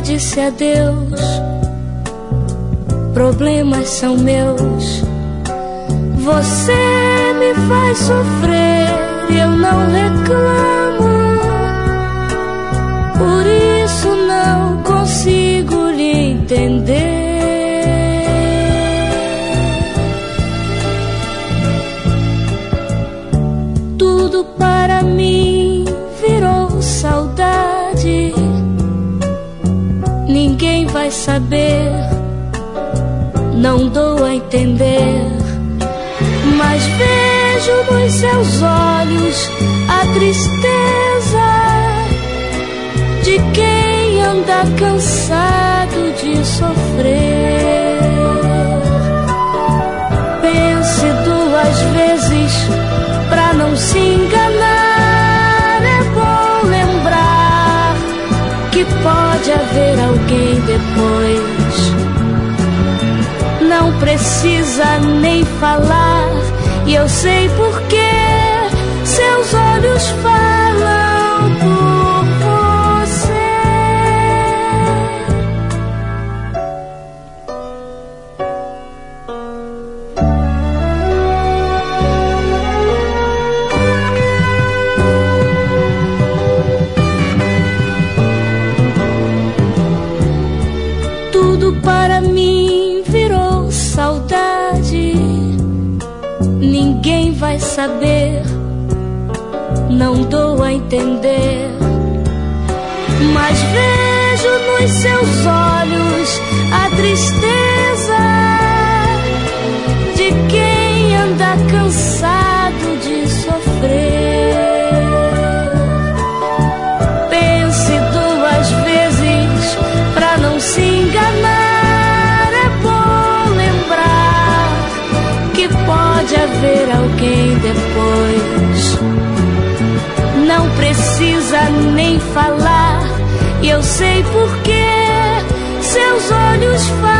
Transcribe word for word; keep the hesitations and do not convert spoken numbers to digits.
disse adeus. Problemas são meus. Você me faz sofrer e eu não reclamo. Por isso não consigo lhe entender. Tudo para mim virou saudade. Ninguém vai saber, não dou a entender. Mas vejo nos seus olhos a tristeza de quem anda cansado de sofrer. Pense duas vezes pra não se enganar. É bom lembrar que pode haver alguém depois. Não precisa nem falar, e eu sei porque seus olhos falam por você. Tudo para mim virou saudade. Ninguém vai saber, não dou a entender. Mas vejo nos seus olhos a tristeza de quem anda cansado de sofrer. Pense duas vezes pra não se enganar. É bom lembrar que pode haver alguém depois. Não precisa nem falar, e eu sei porque seus olhos falam.